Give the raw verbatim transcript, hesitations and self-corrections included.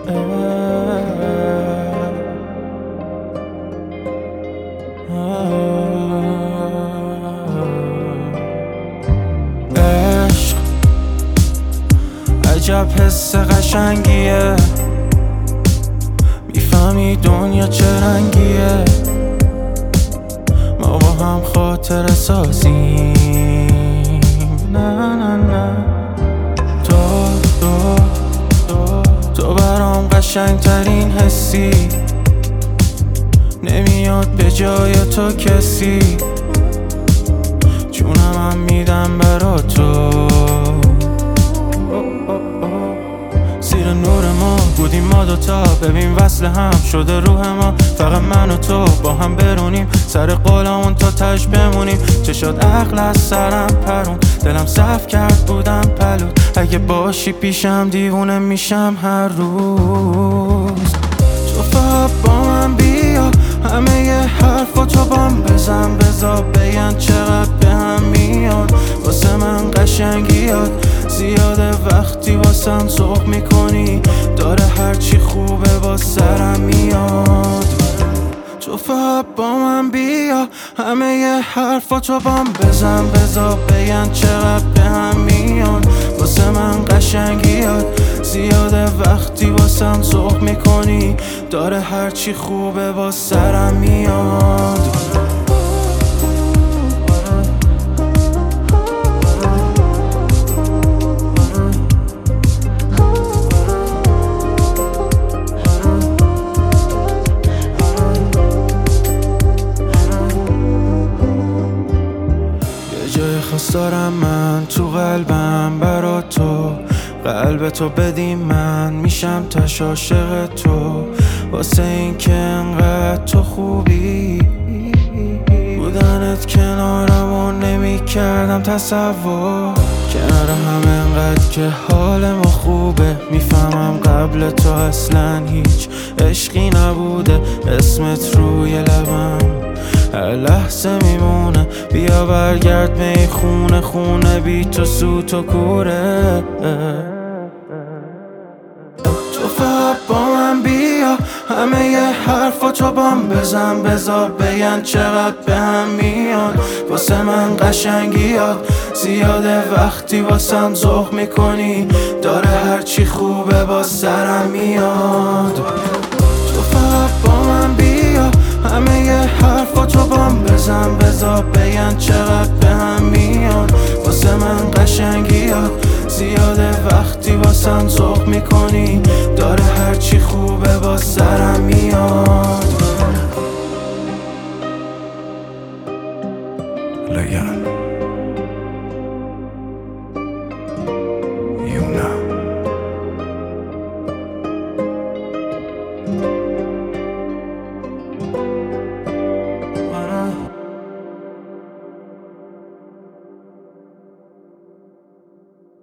عشق عجب حس قشنگیه، میفهمی دنیا چه رنگیه. ما با هم خاطره سازیم. نه نه نه تو تو تو تو برام قشنگ ترین حسی، نمیاد به جای تو کسی. جونم هم میدم برا تو. زیر نور ما بودیم ما دوتا، ببین وصل هم شده روح ما. فقط من و تو با هم برونیم، سر قولمون تا تاش بمونیم. چه شد عقل از سرم پرون، دلم صف کرد بودم پلود. اگه باشی پیشم دیوونه میشم هر روز. تو فقط با من بیا، همه ی حرفاتو بام بزن، بذار بگن چقدر به هم میاد. واسه من قشنگیات زیاده، وقتی واسم ذوق میکنی داره هرچی خوبه با سرم میاد. تو فقط با من بیا، همه ی حرفاتو بام بزن، بذار بگن چقدر به هم میاد. واسه من قشنگیات زیاده، وقتی واسم ذوق میکنی داره هرچی خوبه با سرم میاد. جای خاص دارم من تو قلبم برا تو، قلب تو بدیم من میشم تش عاشق تو. واسه این که انقدر تو خوبی، بودنت کنارم و نمی کردم تصور. کنار هم انقدر که حال ما خوبه، میفهمم قبل تو اصلا هیچ عشقی نبوده. اسمت روی لبم هر لحظه میمونه، بیا برگرد می خونه خونه بی تو سوت و کوره. تو فقط با من بیا، همه ی حرفاتو بام بزن، بذار بگن چقدر به هم میاد. واسه من قشنگیات زیاده، وقتی واسم ذوق میکنی داره هرچی خوبه با سرم میاد. تو فقط با من بیا، همه ی حرفاتو بام بزن، بذار بگن چقدر به هم میاد. واسه من قشنگیات زیاده، وقتی واسم ذوق میکنی